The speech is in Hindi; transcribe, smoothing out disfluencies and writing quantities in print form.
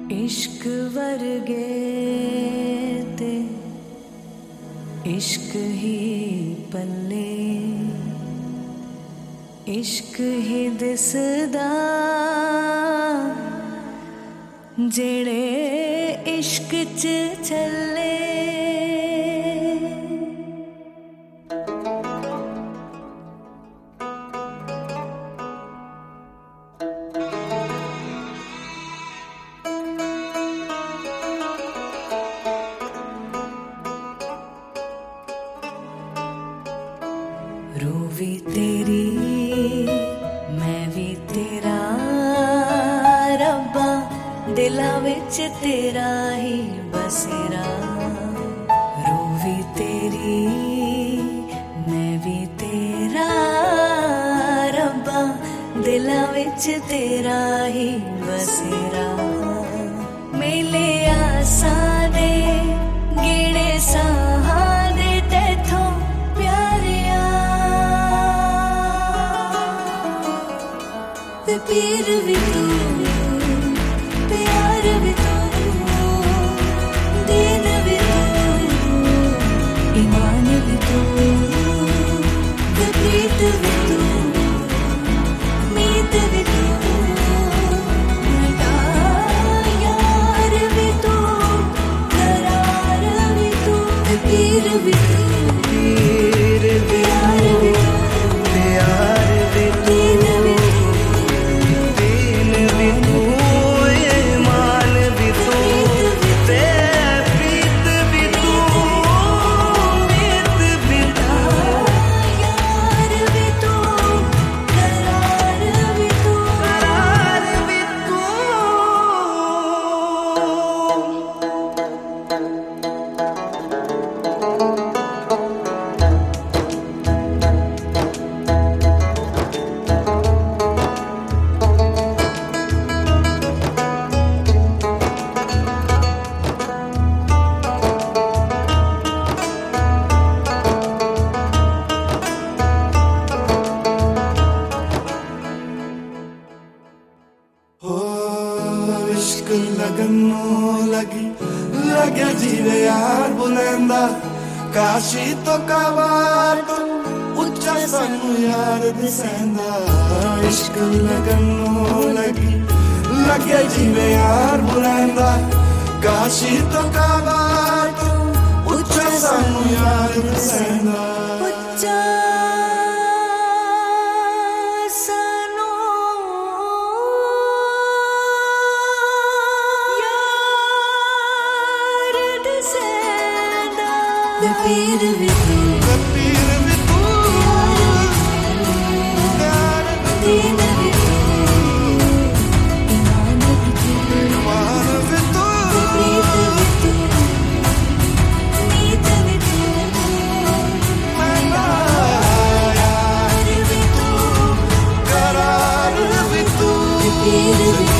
इश्क वर्गे ते इश्क ही पल्ले इश्क ही दिसदा जेड़े इश्क च चले। रूह भी तेरी मैं भी तेरा रब्बा दिला विच तेरा ही बसेरा। रूह भी तेरी मैं भी तेरा रब्बा दिला विच तेरा ही बसेरा। मेले आसा दे गिणे साहा दे तेथों प्यारिया पीर भी तू प्यार भी तू दीन भी तू ईमान भी तू प्रीत भी तू मीत भी तू यार भी तू करार भी तू पीर भी तू पीर भी प्यार भी तू प्यार भी दीन भी दीन भी तू ईमान भी तू ते प्रीत भी तू मीत भी तू यार भी तू करार भी तू करार भी तू। इश्क लगनों लगी लगे जीवे यार बुलंदा काशी तो कावार तो उच्चा सानू यार दिसेंदा। इश्क लगनों लगी लगे जीवे यार बुलंदा काशी तो कावार तो उच्चा सानू यार दिसेंदा। उच्चा सानू यार दिसेंदा। पीर भी तू पीर भी तू प्यार भी दीन भी तू ईमान भी तू मान भी तू प्रीत भी तू मीत भी तू यार भी तू करार भी तू पीर भी